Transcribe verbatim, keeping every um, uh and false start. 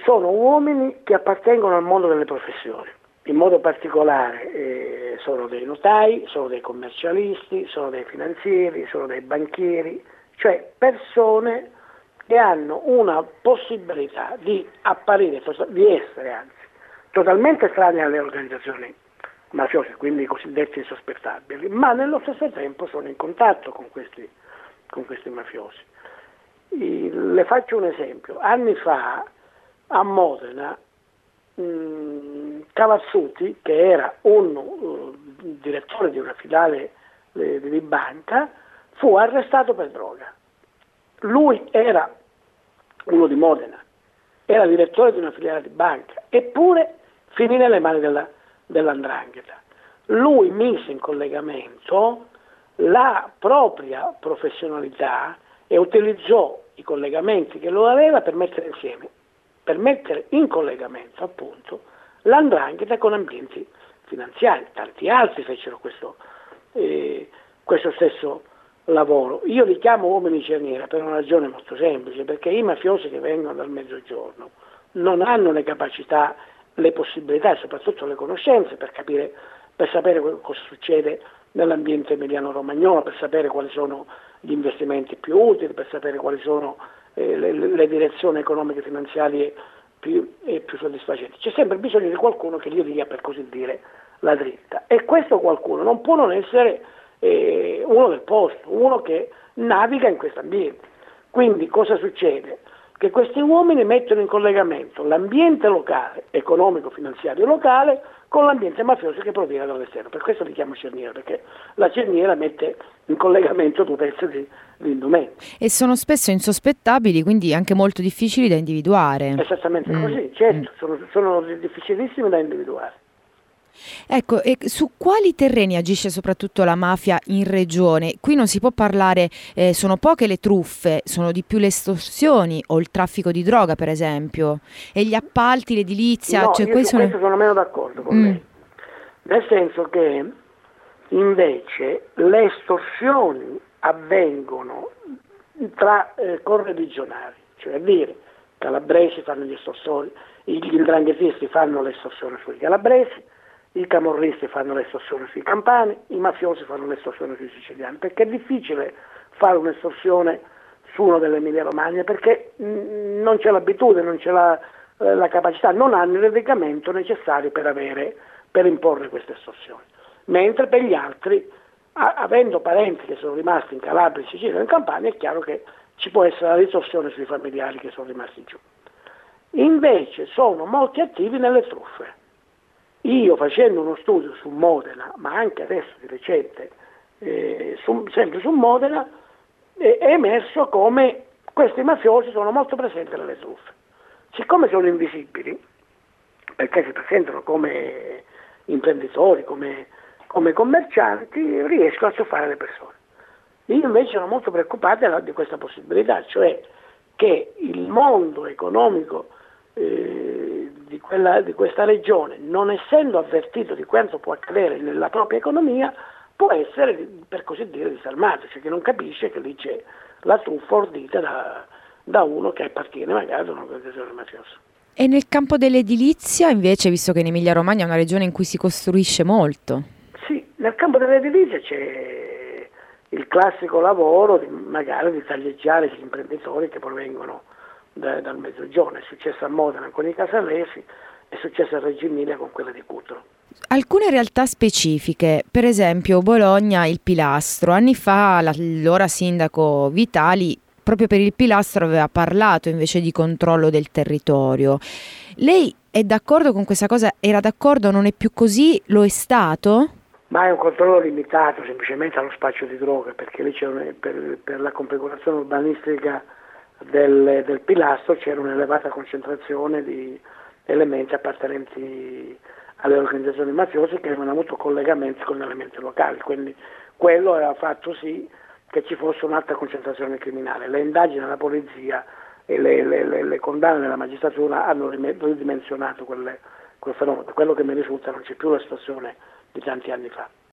sono uomini che appartengono al mondo delle professioni, in modo particolare eh, sono dei notai, sono dei commercialisti, sono dei finanzieri, sono dei banchieri, cioè persone che hanno una possibilità di apparire, di essere anzi, totalmente estranee alle organizzazioni mafiose, quindi i cosiddetti insospettabili, ma nello stesso tempo sono in contatto con questi, con questi mafiosi. I, le faccio un esempio. Anni fa a Modena mh, Cavazzuti, che era un uh, direttore di una filiale eh, di banca, fu arrestato per droga. Lui era uno di Modena, era direttore di una filiale di banca, eppure finì nelle mani della, dell'andrangheta. Lui mise in collegamento la propria professionalità e utilizzò i collegamenti che lo aveva per mettere insieme, per mettere in collegamento appunto l'andrangheta con ambienti finanziari. Tanti altri fecero questo, eh, questo stesso lavoro. Io li chiamo uomini cerniera per una ragione molto semplice, perché i mafiosi che vengono dal mezzogiorno non hanno le capacità, le possibilità e soprattutto le conoscenze per capire, per sapere cosa succede nell'ambiente emiliano-romagnolo, per sapere quali sono gli investimenti più utili, per sapere quali sono eh, le, le direzioni economiche e finanziarie più, eh, più soddisfacenti. C'è sempre bisogno di qualcuno che gli dia, per così dire, la dritta, e questo qualcuno non può non essere eh, uno del posto, uno che naviga in questo ambiente. Quindi cosa succede? Che questi uomini mettono in collegamento l'ambiente locale, economico-finanziario locale, con l'ambiente mafioso che proviene dall'esterno. Per questo li chiamo cerniera, perché la cerniera mette in collegamento due pezzi di, di indumenti. E sono spesso insospettabili, quindi anche molto difficili da individuare. Esattamente Mm. così, certo, Mm. sono, sono difficilissimi da individuare. Ecco, e su quali terreni agisce soprattutto la mafia in regione? Qui non si può parlare, eh, sono poche le truffe, sono di più le estorsioni o il traffico di droga, per esempio, e gli appalti, l'edilizia, No, cioè io su sono... questo sono meno d'accordo con Mm. lei, nel senso che invece le estorsioni avvengono tra eh, correligionari, cioè a dire calabresi fanno gli estorsori, gli ndranghetisti fanno le estorsioni sui calabresi, i camorristi fanno le estorsioni sui campani, i mafiosi fanno le estorsioni sui siciliani, perché è difficile fare un'estorsione su uno dell'Emilia Romagna, perché mh, non c'è l'abitudine, non c'è la, eh, la capacità, non hanno il radicamento necessario per avere, per imporre queste estorsioni. Mentre per gli altri, a, avendo parenti che sono rimasti in Calabria, in Sicilia e in Campania, è chiaro che ci può essere la ritorsione sui familiari che sono rimasti giù. Invece sono molti attivi nelle truffe. Io, facendo uno studio su Modena, ma anche adesso di recente, eh, su, sempre su Modena, eh, è emerso come questi mafiosi sono molto presenti nelle truffe. Siccome sono invisibili, perché si presentano come imprenditori, come, come commercianti, riescono a truffare le persone. Io invece sono molto preoccupato di questa possibilità, cioè che il mondo economico eh, di, quella, di questa regione, non essendo avvertito di quanto può accadere nella propria economia, può essere, per così dire, disarmato, cioè che non capisce che lì c'è la truffa ordita da, da uno che appartiene magari ad un'organizzazione mafiosa. E nel campo dell'edilizia, invece, visto che in Emilia-Romagna è una regione in cui si costruisce molto? Sì, nel campo dell'edilizia c'è il classico lavoro di, magari di taglieggiare gli imprenditori che provengono da, dal mezzogiorno. È successo a Modena con i Casallesi, è successo a Reggio Emilia con quella di Cutro. Alcune realtà specifiche, per esempio Bologna, il Pilastro. Anni fa l'allora sindaco Vitali proprio per il Pilastro aveva parlato invece di controllo del territorio. Lei è d'accordo con questa cosa? Era d'accordo? Non è più così? Lo è stato? Ma è un controllo limitato semplicemente allo spaccio di droga, perché lì c'è un, per, per la configurazione urbanistica del, del Pilastro c'era un'elevata concentrazione di elementi appartenenti alle organizzazioni mafiose che avevano avuto collegamenti con elementi locali, quindi quello aveva fatto sì che ci fosse un'alta concentrazione criminale. Le indagini della polizia e le, le, le, le condanne della magistratura hanno ridimensionato quelle, quel fenomeno. Quello che mi risulta non c'è più la situazione di tanti anni fa.